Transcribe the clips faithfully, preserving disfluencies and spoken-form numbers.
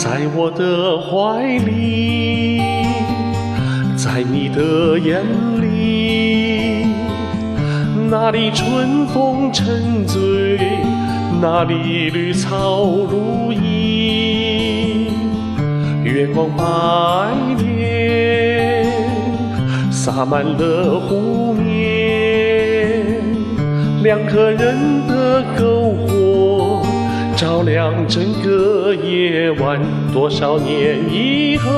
在我的怀里，在你的眼里，那里春风沉醉，那里绿草如茵，月光白莲洒满了湖面，两颗人的篝火照亮整个夜晚。多少年以后，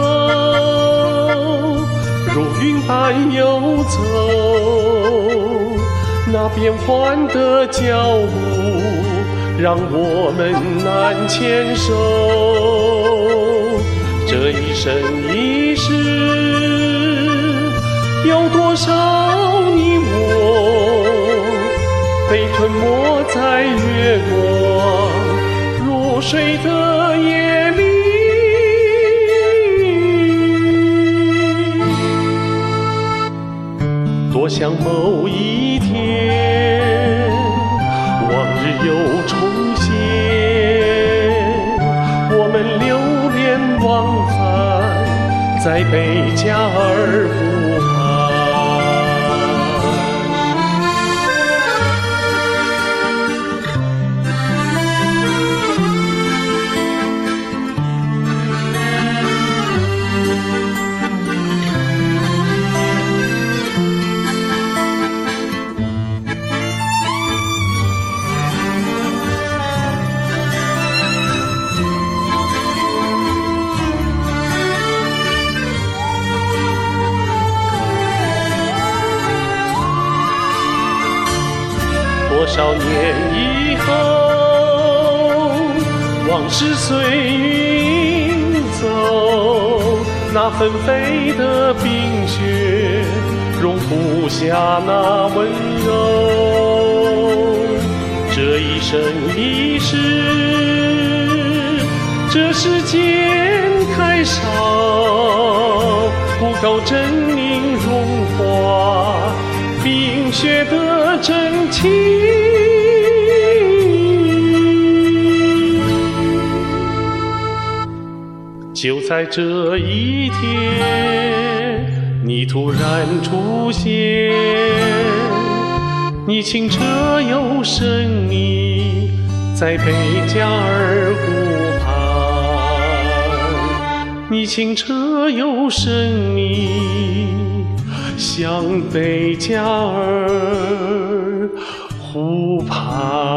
如云般游走，那变幻的脚步让我们难牵手。这一生一世，有多少你我被吞没在月光入睡的夜里。多想某一天，往日又重现，我们流连忘返在贝加尔湖畔。多少年以后，往事随云走，那纷飞的冰雪容不下那温柔。这一生一世，这世间开少，不够狰狞融化冰雪的真情。就在这一天，你突然出现，你清澈又神秘，在贝加尔湖畔。你清澈又神秘，像贝加尔湖畔。